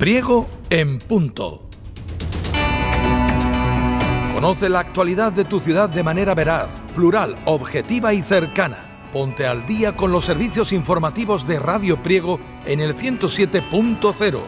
Priego en punto. Conoce la actualidad de tu ciudad de manera veraz, plural, objetiva y cercana. Ponte al día con los servicios informativos de Radio Priego en el 107.0.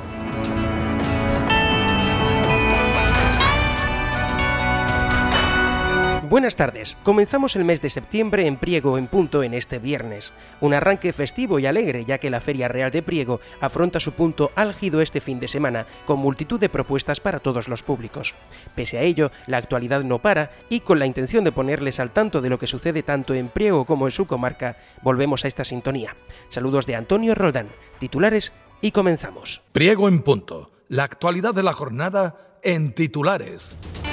Buenas tardes. Comenzamos el mes de septiembre en Priego en punto en este viernes. Un arranque festivo y alegre, ya que la Feria Real de Priego afronta su punto álgido este fin de semana, con multitud de propuestas para todos los públicos. Pese a ello, la actualidad no para y con la intención de ponerles al tanto de lo que sucede tanto en Priego como en su comarca, volvemos a esta sintonía. Saludos de Antonio Roldán, titulares y comenzamos. Priego en punto. La actualidad de la jornada en titulares.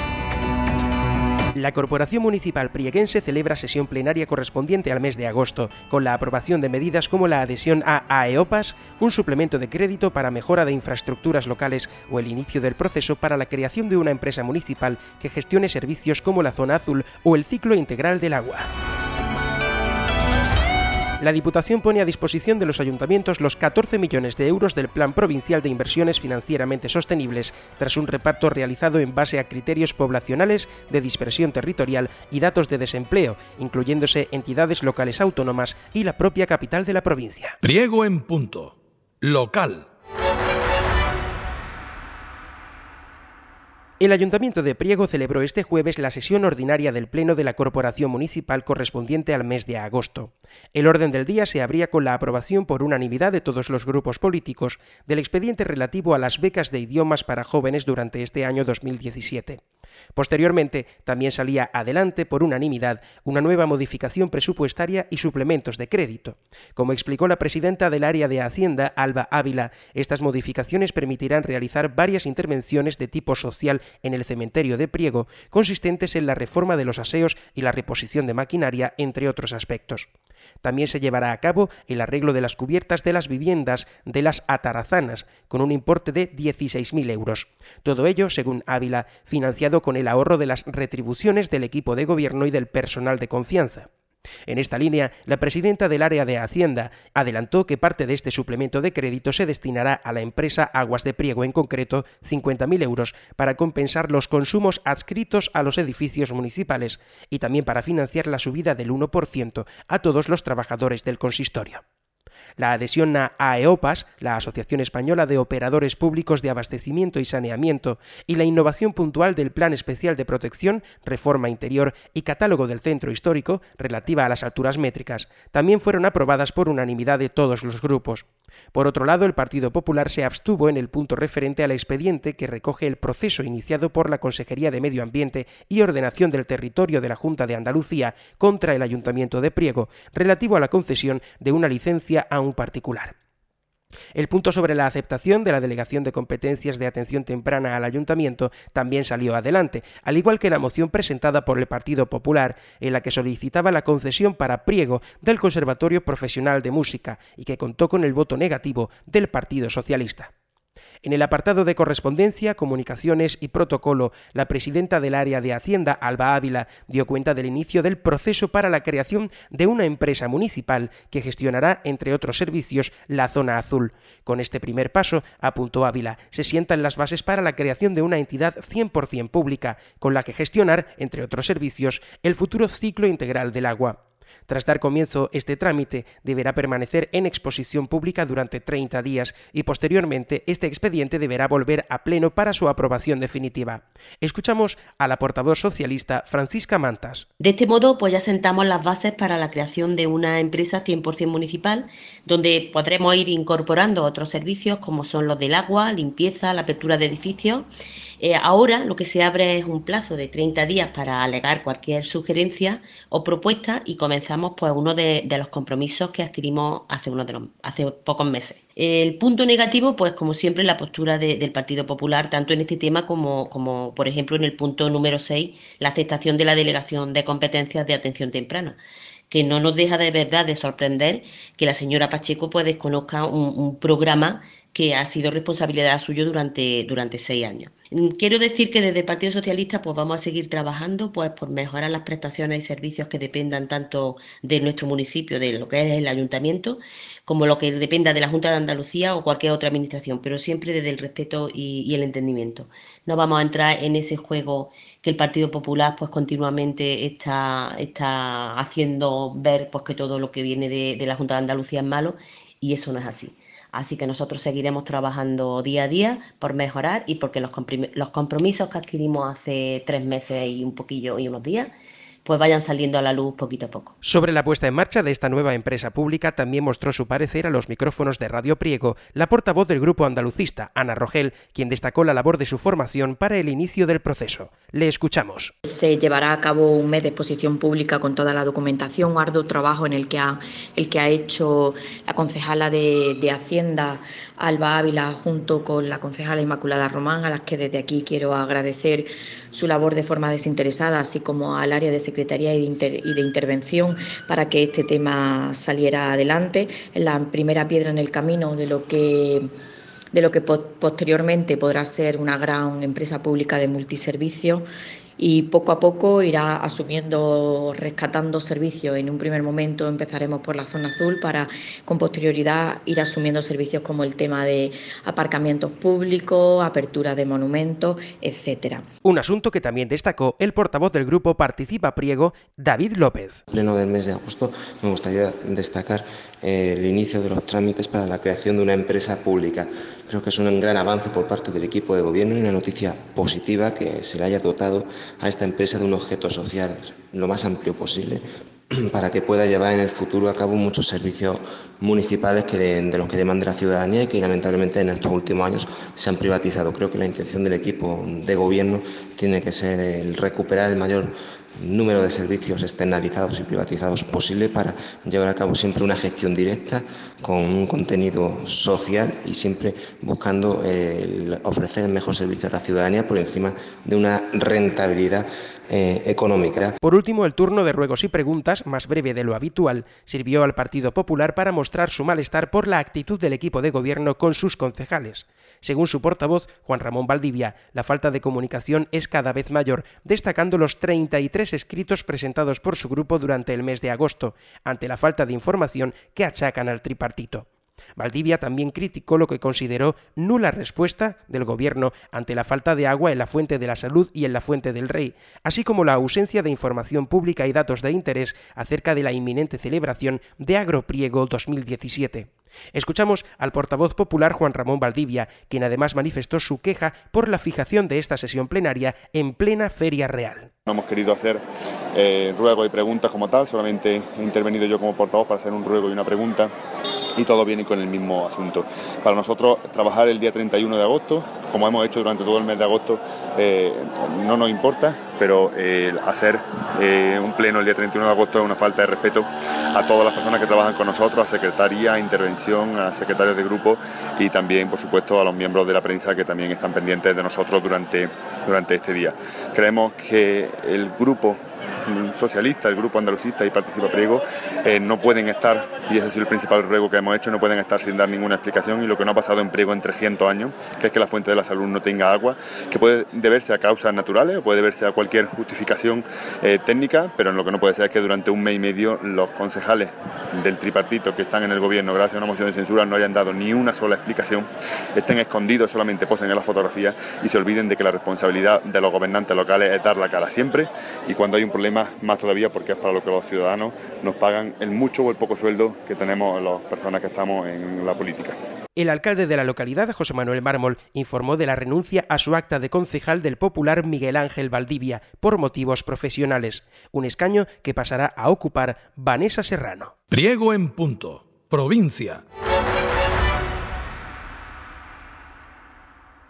La Corporación Municipal Prieguense celebra sesión plenaria correspondiente al mes de agosto, con la aprobación de medidas como la adhesión a AEOPAS, un suplemento de crédito para mejora de infraestructuras locales o el inicio del proceso para la creación de una empresa municipal que gestione servicios como la Zona Azul o el ciclo integral del agua. La Diputación pone a disposición de los ayuntamientos los 14 millones de euros del Plan Provincial de Inversiones Financieramente Sostenibles, tras un reparto realizado en base a criterios poblacionales, de dispersión territorial y datos de desempleo, incluyéndose entidades locales autónomas y la propia capital de la provincia. Priego en punto. Local. El Ayuntamiento de Priego celebró este jueves la sesión ordinaria del Pleno de la Corporación Municipal correspondiente al mes de agosto. El orden del día se abría con la aprobación por unanimidad de todos los grupos políticos del expediente relativo a las becas de idiomas para jóvenes durante este año 2017. Posteriormente, también salía adelante por unanimidad una nueva modificación presupuestaria y suplementos de crédito. Como explicó la presidenta del área de Hacienda, Alba Ávila, estas modificaciones permitirán realizar varias intervenciones de tipo social en el cementerio de Priego, consistentes en la reforma de los aseos y la reposición de maquinaria, entre otros aspectos. También se llevará a cabo el arreglo de las cubiertas de las viviendas de las atarazanas, con un importe de 16.000 euros. Todo ello, según Ávila, financiado con el ahorro de las retribuciones del equipo de gobierno y del personal de confianza. En esta línea, la presidenta del área de Hacienda adelantó que parte de este suplemento de crédito se destinará a la empresa Aguas de Priego, en concreto 50.000 euros, para compensar los consumos adscritos a los edificios municipales y también para financiar la subida del 1% a todos los trabajadores del consistorio. La adhesión a AEOPAS, la Asociación Española de Operadores Públicos de Abastecimiento y Saneamiento, y la innovación puntual del Plan Especial de Protección, Reforma Interior y Catálogo del Centro Histórico, relativa a las alturas métricas, también fueron aprobadas por unanimidad de todos los grupos. Por otro lado, el Partido Popular se abstuvo en el punto referente al expediente que recoge el proceso iniciado por la Consejería de Medio Ambiente y Ordenación del Territorio de la Junta de Andalucía contra el Ayuntamiento de Priego, relativo a la concesión de una licencia a un particular. El punto sobre la aceptación de la delegación de competencias de atención temprana al Ayuntamiento también salió adelante, al igual que la moción presentada por el Partido Popular, en la que solicitaba la concesión para Priego del Conservatorio Profesional de Música y que contó con el voto negativo del Partido Socialista. En el apartado de correspondencia, comunicaciones y protocolo, la presidenta del área de Hacienda, Alba Ávila, dio cuenta del inicio del proceso para la creación de una empresa municipal que gestionará, entre otros servicios, la Zona Azul. Con este primer paso, apuntó Ávila, se sientan las bases para la creación de una entidad 100% pública, con la que gestionar, entre otros servicios, el futuro ciclo integral del agua. Tras dar comienzo este trámite, deberá permanecer en exposición pública durante 30 días y posteriormente este expediente deberá volver a pleno para su aprobación definitiva. Escuchamos a la portavoz socialista Francisca Mantas. De este modo, pues ya sentamos las bases para la creación de una empresa 100% municipal, donde podremos ir incorporando otros servicios como son los del agua, limpieza, la apertura de edificios. Ahora lo que se abre es un plazo de 30 días para alegar cualquier sugerencia o propuesta y comenzamos pues uno de los compromisos que adquirimos hace pocos meses. El punto negativo, pues como siempre, la postura del Partido Popular, tanto en este tema como por ejemplo en el punto número 6, la aceptación de la delegación de competencias de atención temprana, que no nos deja de verdad de sorprender que la señora Pacheco pues desconozca un programa que ha sido responsabilidad suya durante 6 años. Quiero decir que desde el Partido Socialista pues vamos a seguir trabajando pues por mejorar las prestaciones y servicios que dependan tanto de nuestro municipio, de lo que es el ayuntamiento, como lo que dependa de la Junta de Andalucía o cualquier otra administración, pero siempre desde el respeto y el entendimiento. No vamos a entrar en ese juego que el Partido Popular pues continuamente está haciendo ver pues que todo lo que viene de la Junta de Andalucía es malo, y eso no es así. Así que nosotros seguiremos trabajando día a día por mejorar y porque los compromisos que adquirimos hace 3 meses y un poquillo y unos días pues vayan saliendo a la luz poquito a poco. Sobre la puesta en marcha de esta nueva empresa pública también mostró su parecer a los micrófonos de Radio Priego la portavoz del grupo andalucista, Ana Rogel, quien destacó la labor de su formación para el inicio del proceso. Le escuchamos. Se llevará a cabo un mes de exposición pública con toda la documentación, un arduo trabajo en el que ha hecho la concejala de Hacienda, Alba Ávila, junto con la concejala Inmaculada Román, a las que desde aquí quiero agradecer su labor de forma desinteresada, así como al área de Secretaría y de Intervención para que este tema saliera adelante. Es la primera piedra en el camino de lo que posteriormente podrá ser una gran empresa pública de multiservicios, y poco a poco irá asumiendo, rescatando servicios. En un primer momento empezaremos por la zona azul para con posterioridad ir asumiendo servicios como el tema de aparcamientos públicos, apertura de monumentos, etcétera. Un asunto que también destacó el portavoz del grupo Participa Priego, David López. En pleno del mes de agosto me gustaría destacar el inicio de los trámites para la creación de una empresa pública. Creo que es un gran avance por parte del equipo de gobierno y una noticia positiva que se le haya dotado a esta empresa de un objeto social lo más amplio posible para que pueda llevar en el futuro a cabo muchos servicios municipales de los que demanda la ciudadanía y que lamentablemente en estos últimos años se han privatizado. Creo que la intención del equipo de gobierno tiene que ser el recuperar el mayor número de servicios externalizados y privatizados posible para llevar a cabo siempre una gestión directa con un contenido social y siempre buscando ofrecer el mejor servicio a la ciudadanía por encima de una rentabilidad económica. Por último, el turno de ruegos y preguntas, más breve de lo habitual, sirvió al Partido Popular para mostrar su malestar por la actitud del equipo de gobierno con sus concejales. Según su portavoz, Juan Ramón Valdivia, la falta de comunicación es cada vez mayor, destacando los 33 escritos presentados por su grupo durante el mes de agosto, ante la falta de información que achacan al tripartito. Valdivia también criticó lo que consideró nula respuesta del Gobierno ante la falta de agua en la Fuente de la Salud y en la Fuente del Rey, así como la ausencia de información pública y datos de interés acerca de la inminente celebración de Agropriego 2017. Escuchamos al portavoz popular Juan Ramón Valdivia, quien además manifestó su queja por la fijación de esta sesión plenaria en plena Feria Real. No hemos querido hacer ruegos y preguntas como tal, solamente he intervenido yo como portavoz para hacer un ruego y una pregunta, y todo viene con el mismo asunto. Para nosotros, trabajar el día 31 de agosto, como hemos hecho durante todo el mes de agosto, no nos importa, pero hacer un pleno el día 31 de agosto es una falta de respeto a todas las personas que trabajan con nosotros, a secretaría, a intervención, a secretarios de grupo y también, por supuesto, a los miembros de la prensa que también están pendientes de nosotros durante este día. Creemos que el grupo socialista, el grupo andalucista y Participa Priego no pueden estar, y ese ha sido el principal ruego que hemos hecho, no pueden estar sin dar ninguna explicación, y lo que no ha pasado en Priego en 300 años, que es que la Fuente de la Salud no tenga agua, que puede deberse a causas naturales o puede deberse a cualquier justificación técnica, pero lo que no puede ser es que durante un mes y medio los concejales del tripartito que están en el gobierno gracias a una moción de censura no hayan dado ni una sola explicación, estén escondidos, solamente posen en las fotografías y se olviden de que la responsabilidad de los gobernantes locales es dar la cara siempre, y cuando hay un problema más todavía, porque es para lo que los ciudadanos nos pagan el mucho o el poco sueldo que tenemos las personas que estamos en la política. El alcalde de la localidad, José Manuel Mármol, informó de la renuncia a su acta de concejal del popular Miguel Ángel Valdivia por motivos profesionales, un escaño que pasará a ocupar Vanessa Serrano. Priego en Punto, provincia.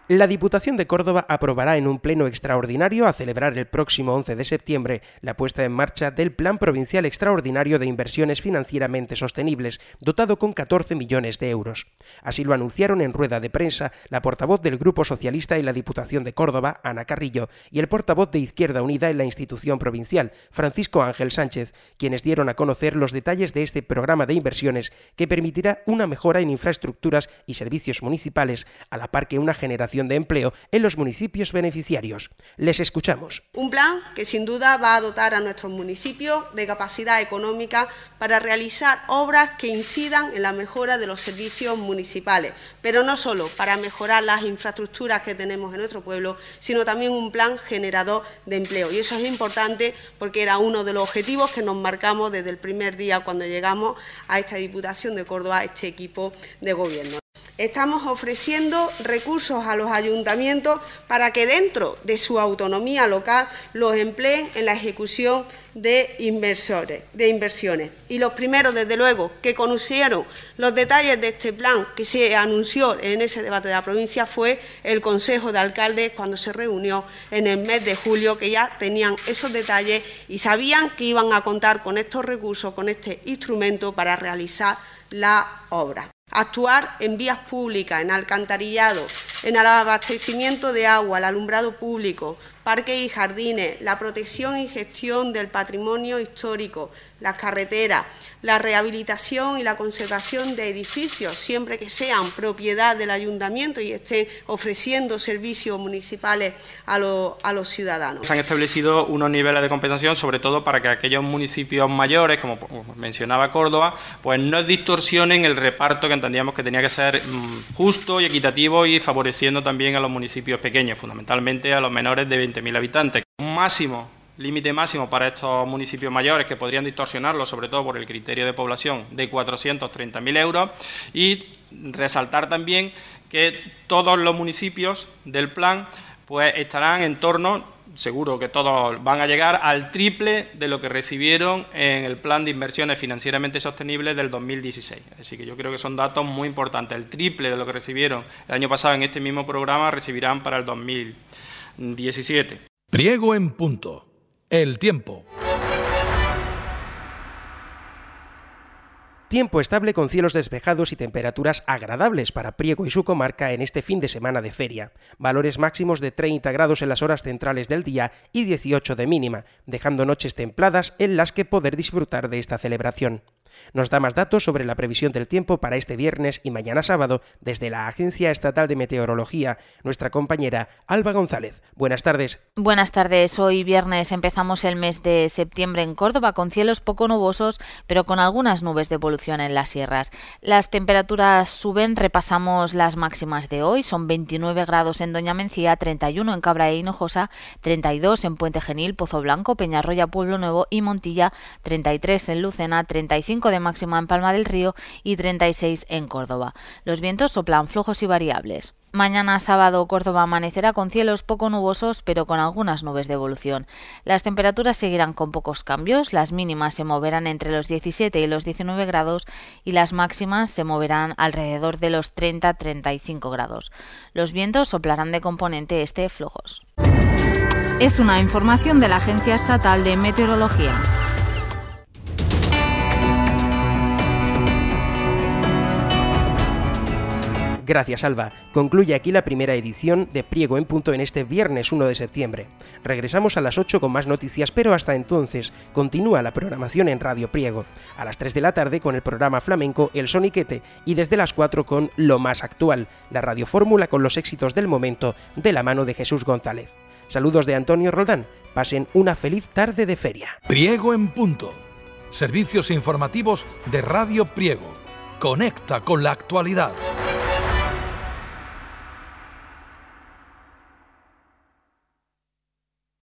La Diputación de Córdoba aprobará en un pleno extraordinario a celebrar el próximo 11 de septiembre la puesta en marcha del Plan Provincial Extraordinario de Inversiones Financieramente Sostenibles, dotado con 14 millones de euros. Así lo anunciaron en rueda de prensa la portavoz del Grupo Socialista en la Diputación de Córdoba, Ana Carrillo, y el portavoz de Izquierda Unida en la institución provincial, Francisco Ángel Sánchez, quienes dieron a conocer los detalles de este programa de inversiones que permitirá una mejora en infraestructuras y servicios municipales, a la par que una generación de empleo en los municipios beneficiarios. Les escuchamos. Un plan que sin duda va a dotar a nuestros municipios de capacidad económica para realizar obras que incidan en la mejora de los servicios municipales, pero no solo para mejorar las infraestructuras que tenemos en nuestro pueblo, sino también un plan generador de empleo. Y eso es importante porque era uno de los objetivos que nos marcamos desde el primer día cuando llegamos a esta Diputación de Córdoba, a este equipo de gobierno. Estamos ofreciendo recursos a los ayuntamientos para que dentro de su autonomía local los empleen en la ejecución de inversiones. Y los primeros, desde luego, que conocieron los detalles de este plan que se anunció en ese debate de la provincia fue el Consejo de Alcaldes cuando se reunió en el mes de julio, que ya tenían esos detalles y sabían que iban a contar con estos recursos, con este instrumento para realizar la obra. Actuar en vías públicas, en alcantarillado, en el abastecimiento de agua, el alumbrado público, parques y jardines, la protección y gestión del patrimonio histórico, las carreteras, la rehabilitación y la conservación de edificios, siempre que sean propiedad del ayuntamiento y estén ofreciendo servicios municipales a los ciudadanos. Se han establecido unos niveles de compensación, sobre todo para que aquellos municipios mayores, como mencionaba Córdoba, pues no distorsionen el reparto que entendíamos que tenía que ser justo y equitativo y favoreciendo también a los municipios pequeños, fundamentalmente a los menores de 20.000 habitantes. Un límite máximo para estos municipios mayores que podrían distorsionarlo, sobre todo por el criterio de población, de 430.000 euros, y resaltar también que todos los municipios del plan pues estarán en torno, seguro que todos van a llegar al triple de lo que recibieron en el plan de inversiones financieramente sostenibles del 2016. Así que yo creo que son datos muy importantes. El triple de lo que recibieron el año pasado en este mismo programa recibirán para el 2017. Priego en punto. El tiempo. Tiempo estable con cielos despejados y temperaturas agradables para Priego y su comarca en este fin de semana de feria. Valores máximos de 30 grados en las horas centrales del día y 18 de mínima, dejando noches templadas en las que poder disfrutar de esta celebración. Nos da más datos sobre la previsión del tiempo para este viernes y mañana sábado desde la Agencia Estatal de Meteorología, nuestra compañera Alba González. Buenas tardes. Buenas tardes. Hoy viernes empezamos el mes de septiembre en Córdoba con cielos poco nubosos, pero con algunas nubes de evolución en las sierras. Las temperaturas suben, repasamos las máximas de hoy. Son 29 grados en Doña Mencía, 31 en Cabra e Hinojosa, 32 en Puente Genil, Pozo Blanco, Peñarroya, Pueblo Nuevo y Montilla, 33 en Lucena, 35 de máxima en Palma del Río y 36 en Córdoba. Los vientos soplan flojos y variables. Mañana sábado Córdoba amanecerá con cielos poco nubosos pero con algunas nubes de evolución. Las temperaturas seguirán con pocos cambios, las mínimas se moverán entre los 17 y los 19 grados y las máximas se moverán alrededor de los 30-35 grados. Los vientos soplarán de componente este flojos. Es una información de la Agencia Estatal de Meteorología. Gracias, Alba. Concluye aquí la primera edición de Priego en Punto en este viernes 1 de septiembre. Regresamos a las 8 con más noticias, pero hasta entonces continúa la programación en Radio Priego. A las 3 de la tarde con el programa flamenco El Soniquete y desde las 4 con Lo Más Actual, la radiofórmula con los éxitos del momento de la mano de Jesús González. Saludos de Antonio Roldán. Pasen una feliz tarde de feria. Priego en Punto. Servicios informativos de Radio Priego. Conecta con la actualidad.